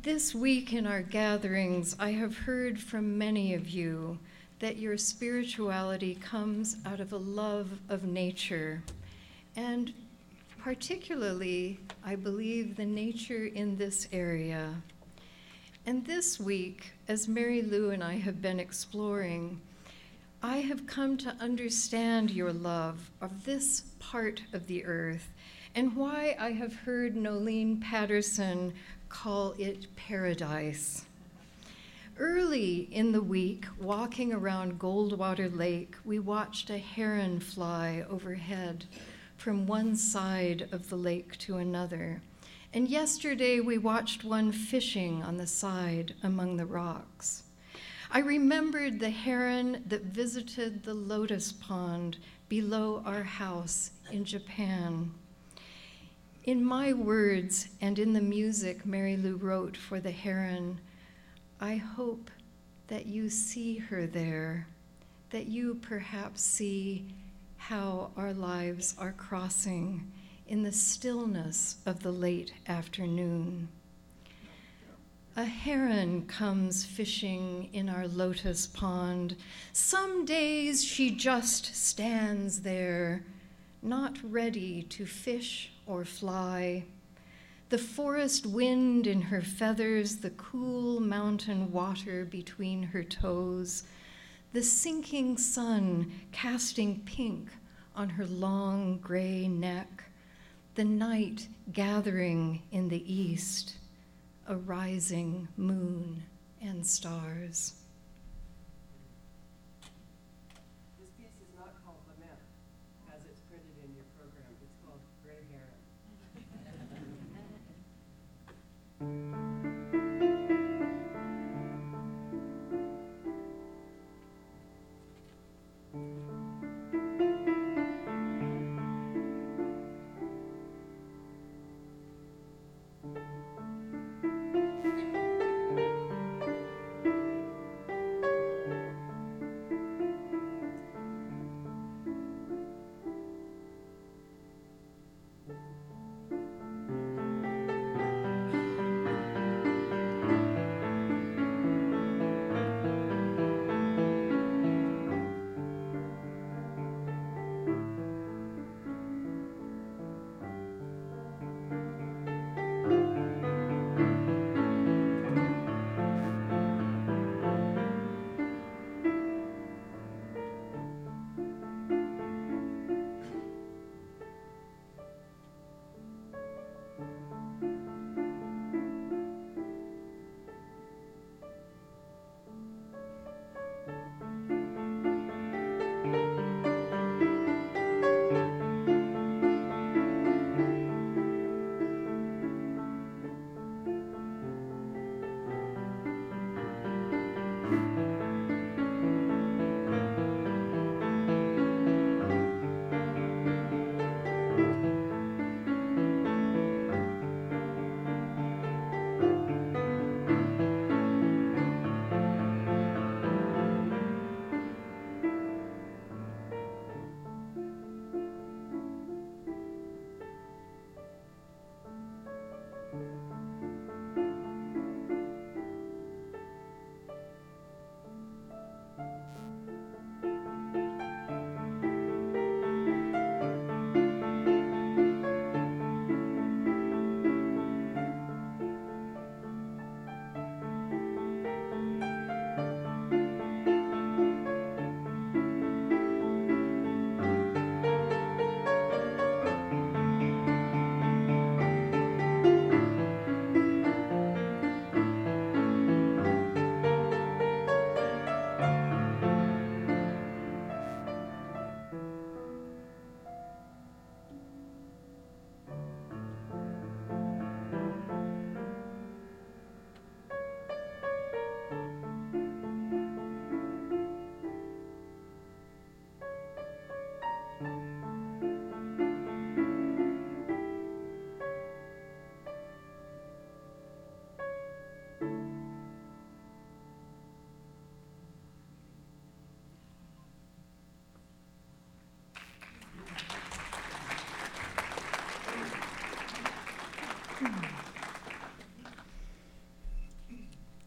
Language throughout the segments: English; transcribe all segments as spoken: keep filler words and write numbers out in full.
This week in our gatherings, I have heard from many of you that your spirituality comes out of a love of nature, and particularly, I believe, the nature in this area. And this week, as Mary Lou and I have been exploring, I have come to understand your love of this part of the earth and why I have heard Nolene Patterson call it paradise. Early in the week, walking around Goldwater Lake, we watched a heron fly overhead from one side of the lake to another. And yesterday we watched one fishing on the side among the rocks. I remembered the heron that visited the lotus pond below our house in Japan. In my words and in the music Mary Lou wrote for the heron, I hope that you see her there, that you perhaps see how our lives are crossing in the stillness of the late afternoon. A heron comes fishing in our lotus pond. Some days she just stands there, not ready to fish or fly. The forest wind in her feathers, the cool mountain water between her toes, the sinking sun casting pink on her long gray neck, the night gathering in the east, a rising moon and stars. This piece is not called Lament, as it's printed in your program. It's called Gray Heron.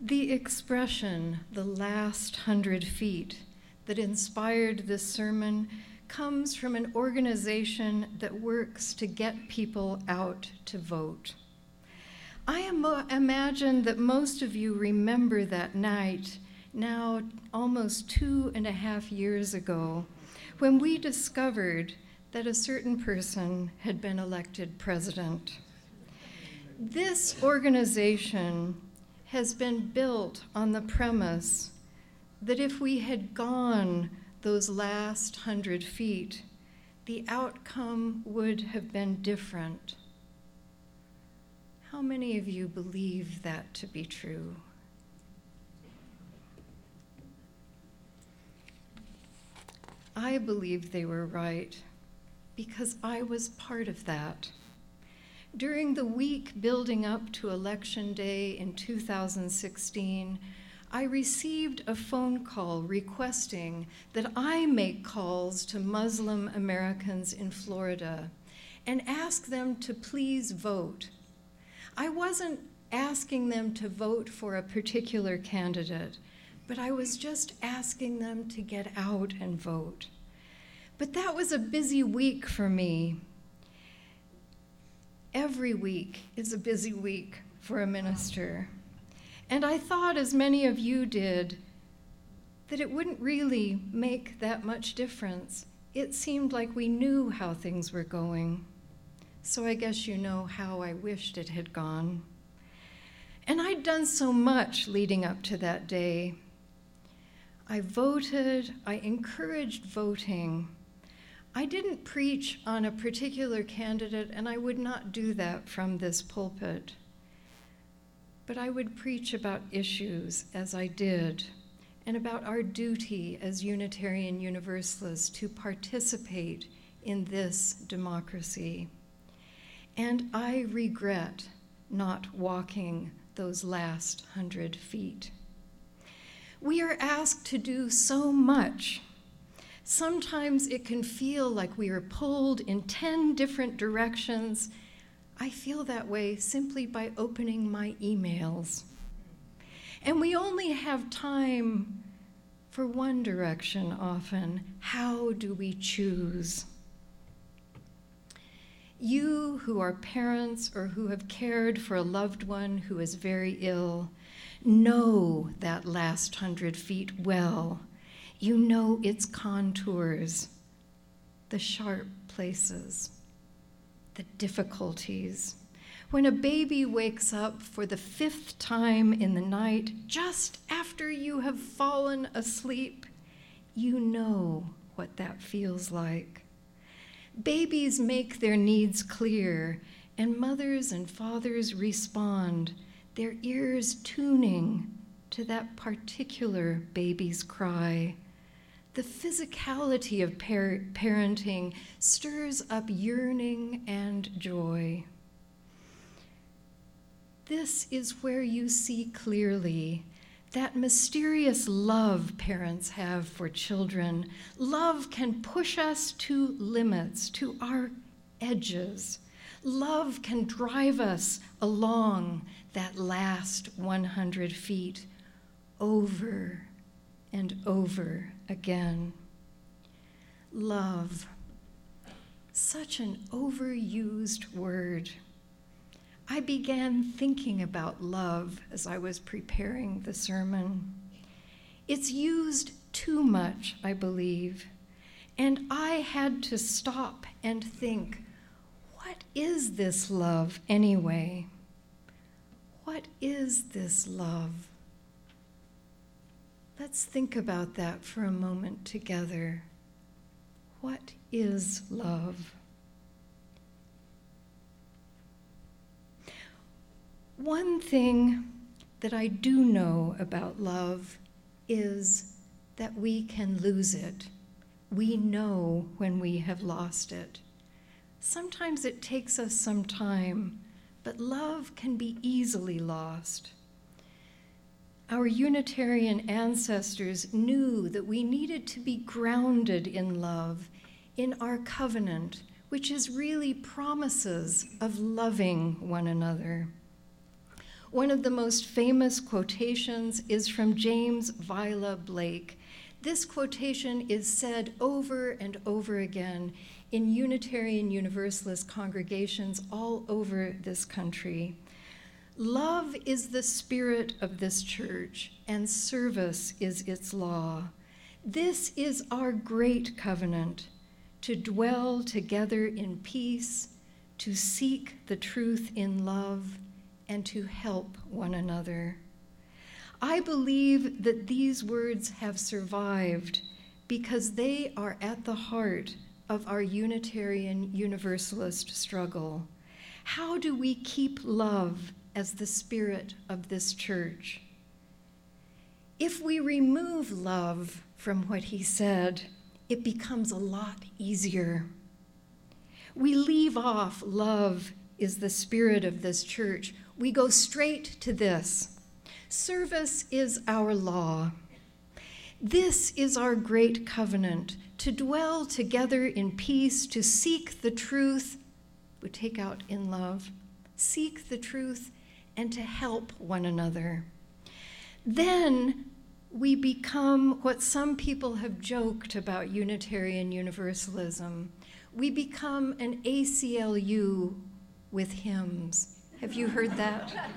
The expression, the last hundred feet, that inspired this sermon comes from an organization that works to get people out to vote. I am, imagine that most of you remember that night, now almost two and a half years ago, when we discovered that a certain person had been elected president. This organization has been built on the premise that if we had gone those last hundred feet, the outcome would have been different. How many of you believe that to be true? I believe they were right because I was part of that. During the week building up to Election Day in two thousand sixteen, I received a phone call requesting that I make calls to Muslim Americans in Florida and ask them to please vote. I wasn't asking them to vote for a particular candidate, but I was just asking them to get out and vote. But that was a busy week for me. Every week is a busy week for a minister. And I thought, as many of you did, that it wouldn't really make that much difference. It seemed like we knew how things were going. So I guess you know how I wished it had gone. And I'd done so much leading up to that day. I voted, I encouraged voting. I didn't preach on a particular candidate, and I would not do that from this pulpit. But I would preach about issues, as I did, and about our duty as Unitarian Universalists to participate in this democracy. And I regret not walking those last hundred feet. We are asked to do so much. Sometimes it can feel like we are pulled in ten different directions. I feel that way simply by opening my emails. And we only have time for one direction often. How do we choose? You who are parents or who have cared for a loved one who is very ill know that last hundred feet well. You know its contours, the sharp places, the difficulties. When a baby wakes up for the fifth time in the night, just after you have fallen asleep, you know what that feels like. Babies make their needs clear, and mothers and fathers respond, their ears tuning to that particular baby's cry. The physicality of par- parenting stirs up yearning and joy. This is where you see clearly that mysterious love parents have for children. Love can push us to limits, to our edges. Love can drive us along that last one hundred feet over and over again. Love, such an overused word. I began thinking about love as I was preparing the sermon. It's used too much, I believe, and I had to stop and think, what is this love anyway? What is this love? Let's think about that for a moment together. What is love? One thing that I do know about love is that we can lose it. We know when we have lost it. Sometimes it takes us some time, but love can be easily lost. Our Unitarian ancestors knew that we needed to be grounded in love, in our covenant, which is really promises of loving one another. One of the most famous quotations is from James Vila Blake. This quotation is said over and over again in Unitarian Universalist congregations all over this country. Love is the spirit of this church, and service is its law. This is our great covenant, to dwell together in peace, to seek the truth in love, and to help one another. I believe that these words have survived because they are at the heart of our Unitarian Universalist struggle. How do we keep love as the spirit of this church? If we remove love from what he said, it becomes a lot easier. We leave off love is the spirit of this church. We go straight to this. Service is our law. This is our great covenant, to dwell together in peace, to seek the truth, we take out in love, seek the truth, and to help one another. Then we become what some people have joked about Unitarian Universalism. We become an A C L U with hymns. Have you heard that?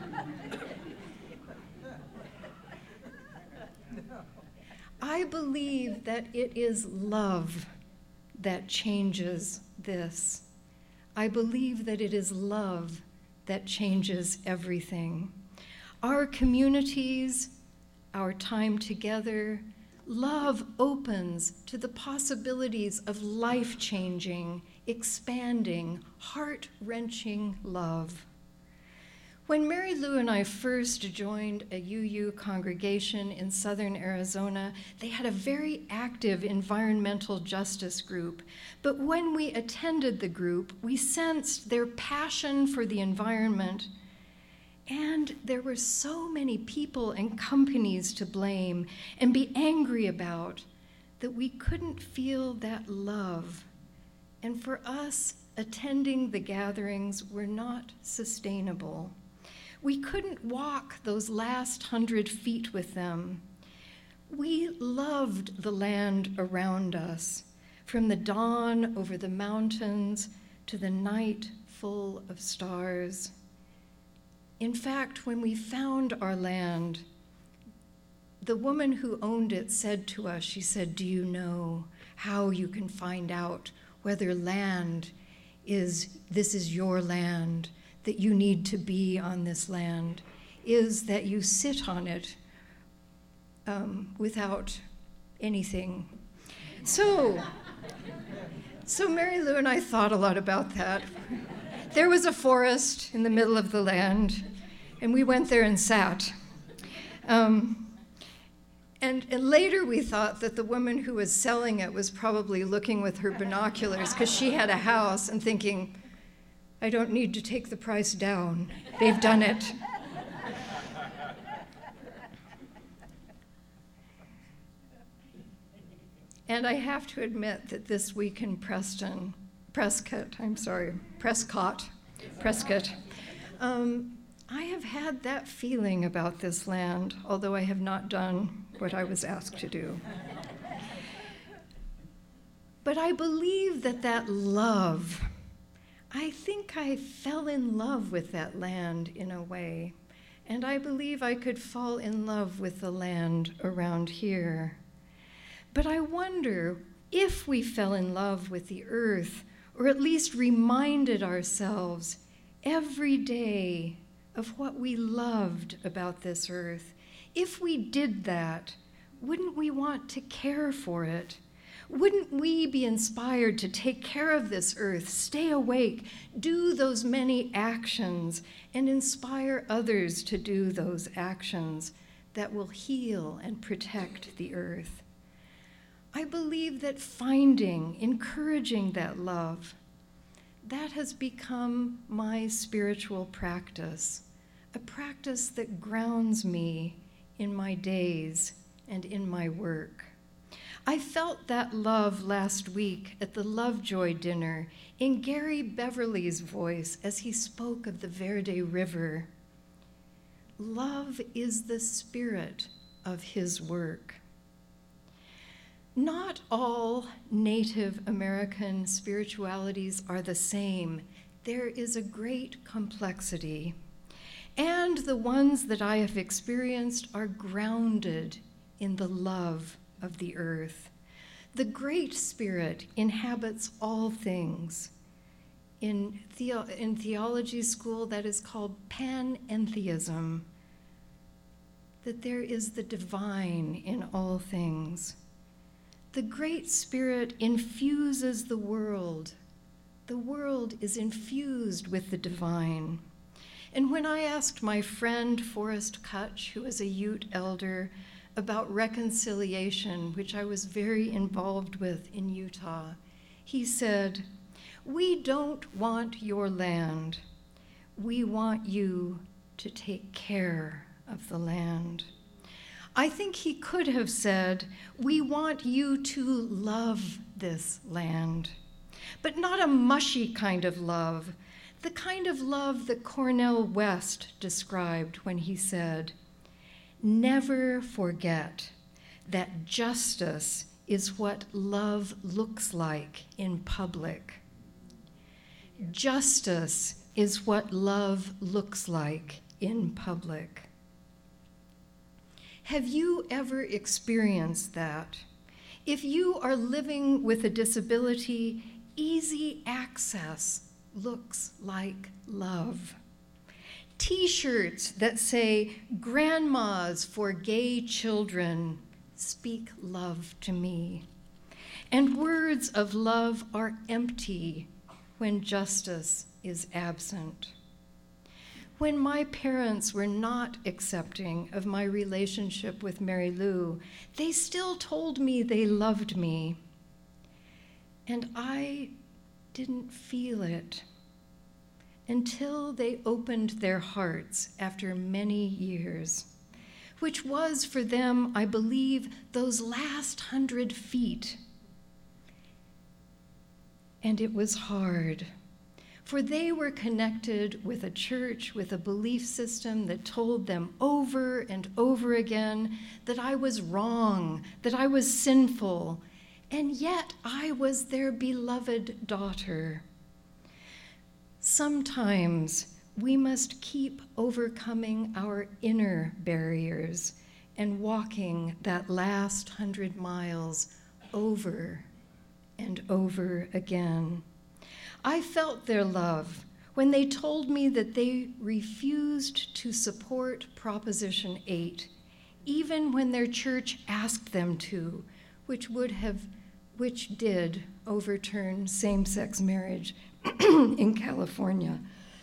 I believe that it is love that changes this. I believe that it is love that changes everything. Our communities, our time together, love opens to the possibilities of life-changing, expanding, heart-wrenching love. When Mary Lou and I first joined a U U congregation in southern Arizona, they had a very active environmental justice group. But when we attended the group, we sensed their passion for the environment, and there were so many people and companies to blame and be angry about that we couldn't feel that love. And for us, attending the gatherings were not sustainable. We couldn't walk those last hundred feet with them. We loved the land around us, from the dawn over the mountains to the night full of stars. In fact, when we found our land, the woman who owned it said to us, she said, "Do you know how you can find out whether land is, this is your land, that you need to be on this land, is that you sit on it um, without anything." So, so Mary Lou and I thought a lot about that. There was a forest in the middle of the land, and we went there and sat. Um, and, and later we thought that the woman who was selling it was probably looking with her binoculars because she had a house and thinking, I don't need to take the price down. They've done it. And I have to admit that this week in Preston, Prescott, I'm sorry, Prescott, Prescott, um, I have had that feeling about this land, although I have not done what I was asked to do. But I believe that that love, I think I fell in love with that land in a way, and I believe I could fall in love with the land around here. But I wonder if we fell in love with the earth, or at least reminded ourselves every day of what we loved about this earth. If we did that, wouldn't we want to care for it? Wouldn't we be inspired to take care of this earth, stay awake, do those many actions, and inspire others to do those actions that will heal and protect the earth? I believe that finding, encouraging that love, that has become my spiritual practice, a practice that grounds me in my days and in my work. I felt that love last week at the Lovejoy dinner in Gary Beverly's voice as he spoke of the Verde River. love is the spirit of his work. Not all Native American spiritualities are the same. There is a great complexity. And the ones that I have experienced are grounded in the love of the earth. The Great Spirit inhabits all things. In, theo- in theology school, that is called panentheism, that there is the divine in all things. The Great Spirit infuses the world. The world is infused with the divine. And when I asked my friend Forrest Kutch, who is a Ute elder, about reconciliation, which I was very involved with in Utah, he said, "We don't want your land. We want you to take care of the land." I think he could have said, "We want you to love this land," but not a mushy kind of love, the kind of love that Cornel West described when he said, "Never forget that justice is what love looks like in public. Justice is what love looks like in public." Have you ever experienced that? If you are living with a disability, easy access looks like love. T-shirts that say, "Grandmas for gay children, speak love to me." And words of love are empty when justice is absent. When my parents were not accepting of my relationship with Mary Lou, they still told me they loved me. And I didn't feel it until they opened their hearts after many years, which was for them, I believe, those last hundred feet. And it was hard, for they were connected with a church, with a belief system that told them over and over again that I was wrong, that I was sinful, and yet I was their beloved daughter. Sometimes we must keep overcoming our inner barriers and walking that last hundred miles over and over again. I felt their love when they told me that they refused to support Proposition eight, even when their church asked them to, which would have, which did overturn same-sex marriage in California.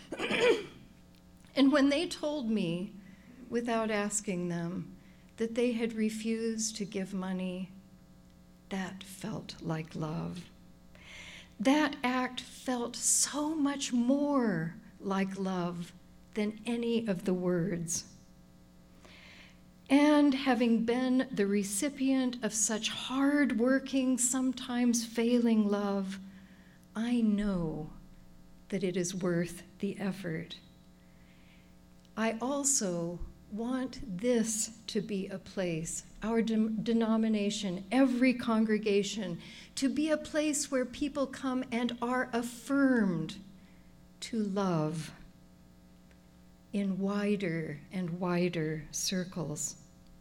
And when they told me, without asking them, that they had refused to give money, that felt like love. That act felt so much more like love than any of the words. And having been the recipient of such hard-working, sometimes failing love, I know that it is worth the effort. I also want this to be a place, our de- denomination, every congregation, to be a place where people come and are affirmed to love in wider and wider circles.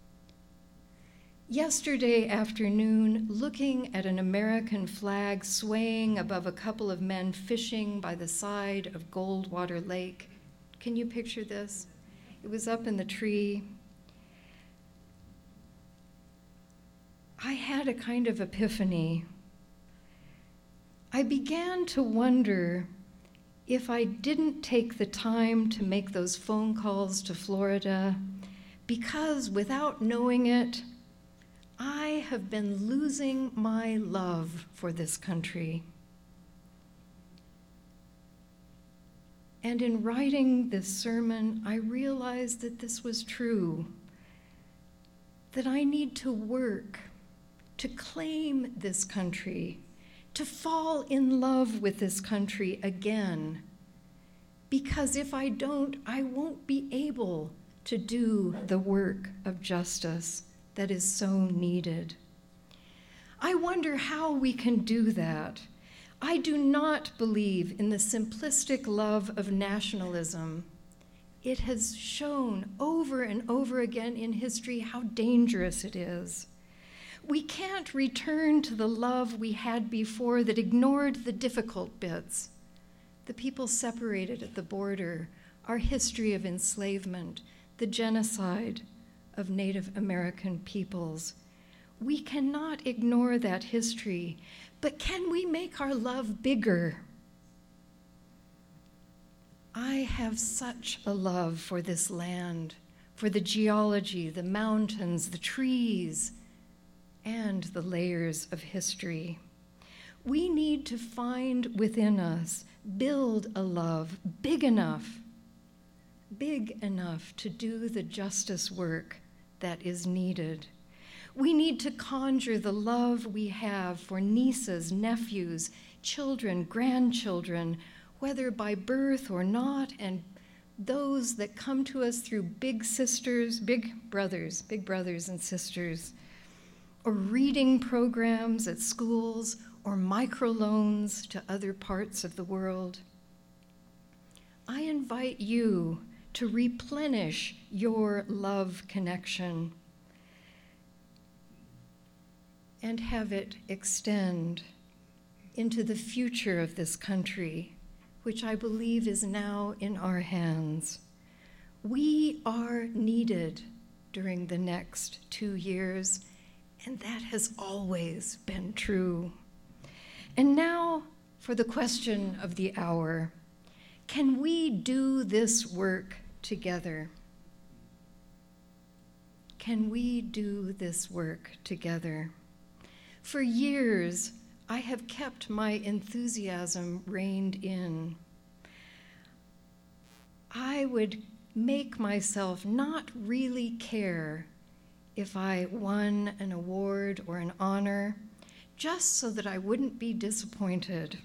Yesterday afternoon, looking at an American flag swaying above a couple of men fishing by the side of Goldwater Lake, can you picture this? It was up in the tree. I had a kind of epiphany. I began to wonder if I didn't take the time to make those phone calls to Florida, because without knowing it, I have been losing my love for this country. And in writing this sermon, I realized that this was true, that I need to work to claim this country, to fall in love with this country again, because if I don't, I won't be able to do the work of justice that is so needed. I wonder how we can do that. I do not believe in the simplistic love of nationalism. It has shown over and over again in history how dangerous it is. We can't return to the love we had before that ignored the difficult bits. The people separated at the border, our history of enslavement, the genocide of Native American peoples. We cannot ignore that history, but can we make our love bigger? I have such a love for this land, for the geology, the mountains, the trees, and the layers of history. We need to find within us, build a love big enough, big enough to do the justice work that is needed. We need to conjure the love we have for nieces, nephews, children, grandchildren, whether by birth or not, and those that come to us through big sisters, big brothers, big brothers and sisters, or reading programs at schools, or microloans to other parts of the world. I invite you to replenish your love connection and have it extend into the future of this country, which I believe is now in our hands. We are needed during the next two years, and that has always been true. And now for the question of the hour. Can we do this work together? Can we do this work together? For years, I have kept my enthusiasm reined in. I would make myself not really care if I won an award or an honor, just so that I wouldn't be disappointed.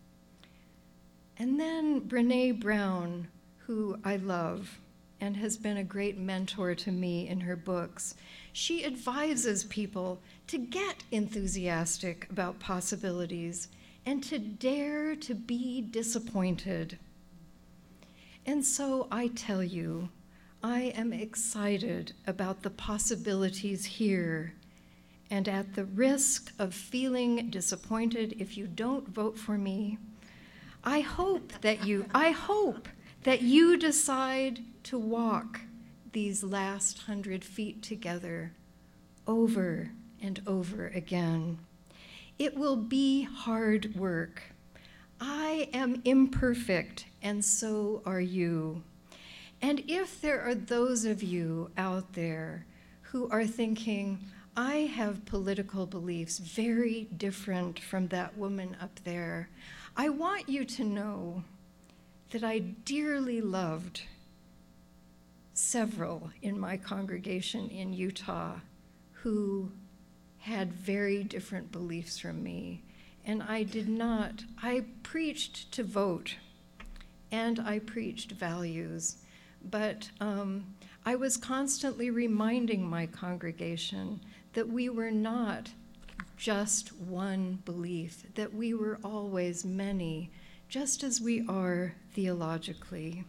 And then Brené Brown, who I love and has been a great mentor to me in her books, she advises people to get enthusiastic about possibilities and to dare to be disappointed. And so I tell you, I am excited about the possibilities here, and at the risk of feeling disappointed if you don't vote for me, I hope that you, I hope that you decide to walk these last hundred feet together over and over again. It will be hard work. I am imperfect, and so are you. And if there are those of you out there who are thinking, I have political beliefs very different from that woman up there, I want you to know that I dearly loved several in my congregation in Utah who had very different beliefs from me. And I did not, I preached to vote, and I preached values, but um, I was constantly reminding my congregation that we were not just one belief, that we were always many, just as we are theologically.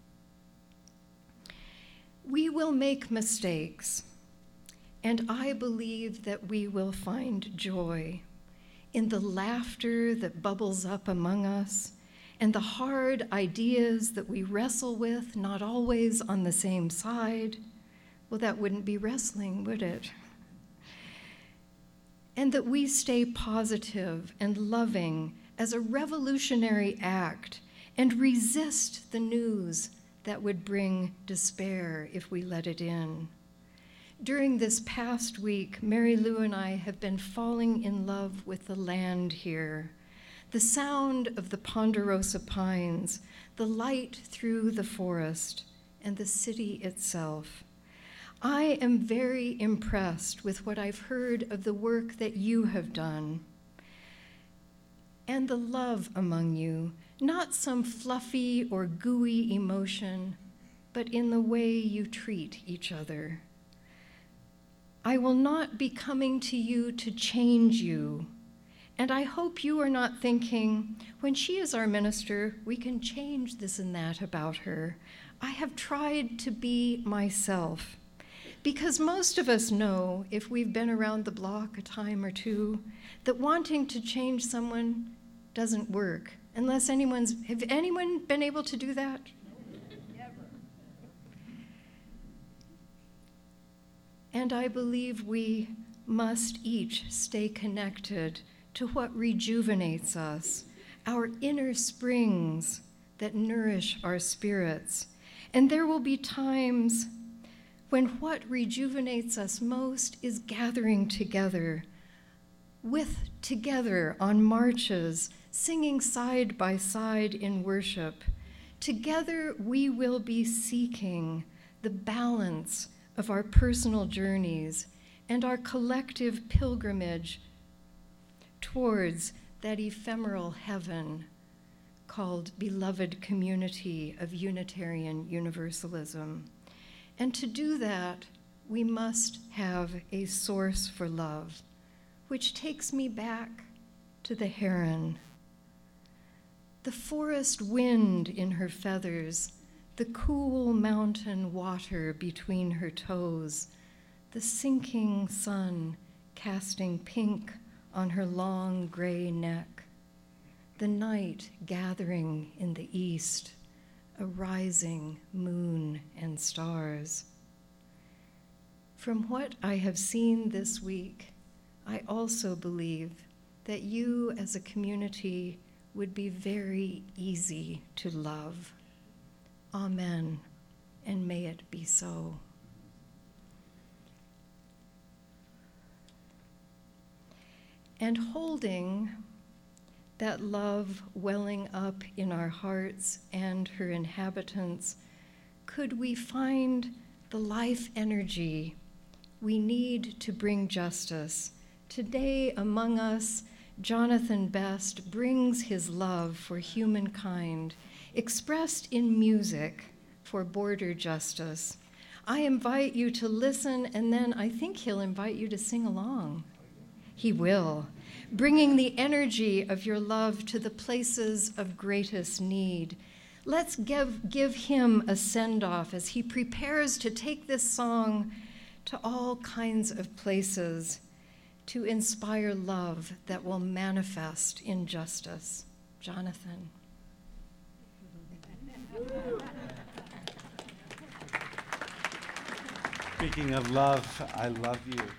We will make mistakes, and I believe that we will find joy in the laughter that bubbles up among us, and the hard ideas that we wrestle with, not always on the same side. Well, that wouldn't be wrestling, would it? And that we stay positive and loving as a revolutionary act and resist the news that would bring despair if we let it in. During this past week, Mary Lou and I have been falling in love with the land here, the sound of the ponderosa pines, the light through the forest, and the city itself. I am very impressed with what I've heard of the work that you have done and the love among you, not some fluffy or gooey emotion, but in the way you treat each other. I will not be coming to you to change you, and I hope you are not thinking, when she is our minister, we can change this and that about her. I have tried to be myself, because most of us know, if we've been around the block a time or two, that wanting to change someone doesn't work, unless anyone's, have anyone been able to do that? And I believe we must each stay connected to what rejuvenates us, our inner springs that nourish our spirits. And there will be times when what rejuvenates us most is gathering together, with together on marches, singing side by side in worship. Together we will be seeking the balance of our personal journeys and our collective pilgrimage towards that ephemeral heaven called beloved community of Unitarian Universalism. And to do that, we must have a source for love, which takes me back to the heron. The forest wind in her feathers, the cool mountain water between her toes, the sinking sun casting pink on her long gray neck, the night gathering in the east, a rising moon and stars. From what I have seen this week, I also believe that you as a community would be very easy to love. Amen, and may it be so. And holding that love welling up in our hearts and her inhabitants, could we find the life energy we need to bring justice? Today among us, Jonathan Best brings his love for humankind, expressed in music for border justice. I invite you to listen, and then I think he'll invite you to sing along. He will, bringing the energy of your love to the places of greatest need. Let's give, give him a send-off as he prepares to take this song to all kinds of places to inspire love that will manifest in justice. Jonathan. Speaking of love, I love you.